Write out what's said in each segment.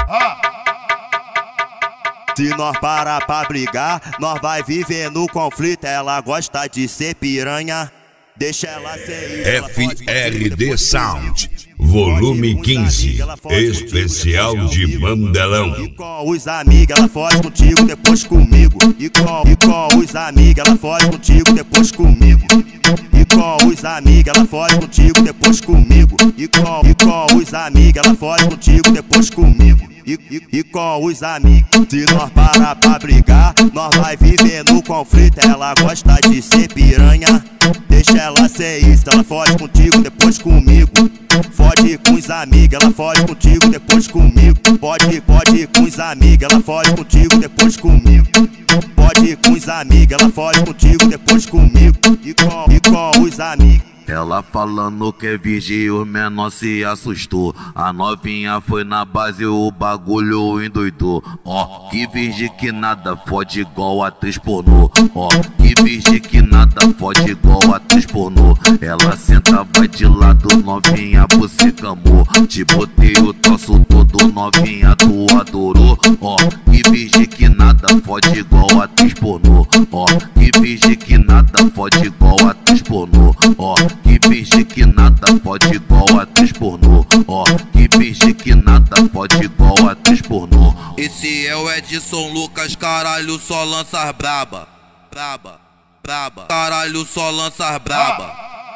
Se nós parar pra brigar, nós vai viver no conflito. Ela gosta de ser piranha, deixa ela ser isso. FRD Sound, volume 15, especial de Mandelão. E com os amigos ela foge contigo, depois comigo. E com os amigos ela foge contigo, depois comigo. E com os amigos ela foge contigo, depois comigo. E com os amigos ela foge contigo, depois comigo. E com os amigos. Se nós parar pra brigar, nós vai viver no conflito. Ela gosta de ser piranha, deixa ela ser isso. Ela foge contigo, depois comigo. Fode com os amigos, ela foge contigo, depois comigo. Pode com os amigos, ela foge contigo, depois comigo. Pode com os amigos, ela foge contigo, depois comigo. E com os amigos. Ela falando que é virgem, o menor se assustou. A novinha foi na base, o bagulho endoidou. Ó, que virgem que nada fode igual atriz pornô. Ó, que virgem que nada fode igual atriz pornô. Ela senta, vai de lado, novinha, você camou. Te botei o troço todo, novinha, tu adorou. Ó, que virgem que nada fode igual atriz pornô. Ó, que virgem que nada fode igual atriz pornô. Ó, que virgem que nada fode igual atriz pornô. Ó, que virgem que nada fode igual atriz pornô. Esse é o Edson Lucas, caralho, só lança braba. Braba, braba, caralho, só lança braba.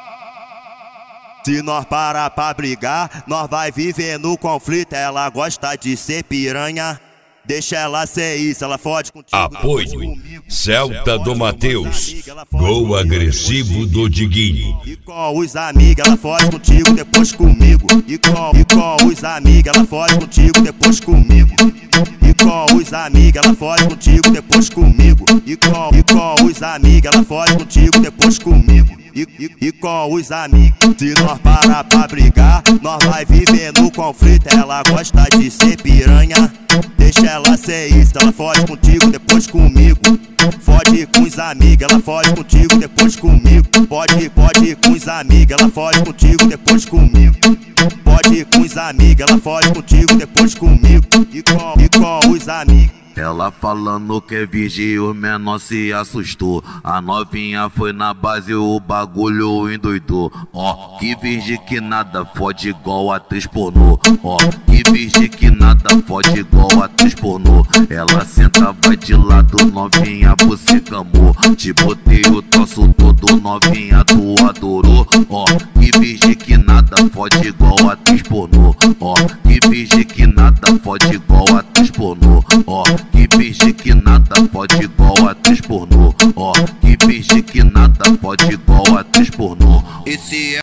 Se nós parar pra brigar, nós vai viver no conflito. Ela gosta de ser piranha, deixa ela ser isso. Ela fode contigo. Apoio Celta do Mateus, gol agressivo do Diguinho. E com os amigos ela foge contigo, depois comigo. E com os amigos ela foge contigo, depois comigo. E com os amigos ela foge contigo, depois comigo. E com os amigos ela foge contigo, depois comigo. E com os amigos. Se nós parar pra brigar, nós vai viver no conflito. Ela gosta de ser piranha, deixa ela ser isso. Ela foge contigo, depois comigo. Fode com os amigos, ela foge contigo, depois comigo. Pode com os amigos, ela foge contigo, depois comigo. Pode com os amigos, ela foge contigo, depois comigo. E com os amigos. Ela falando que é virgem, o menor se assustou. A novinha foi na base, o bagulho endoidou. Ó, que virgem que nada fode igual atriz pornô. Ó, que virgem que nada fode igual atriz pornô. Ela senta, vai de lado, novinha, você camou. Te botei o troço todo, novinha, tu adorou. Ó, que virgem que nada fode igual atriz pornô. Ó, que virgem que nada fode igual atriz pornô. Ó, que virgem que nada fode igual atriz pornô. Ó, que virgem que nada fode igual atriz pornô. Esse é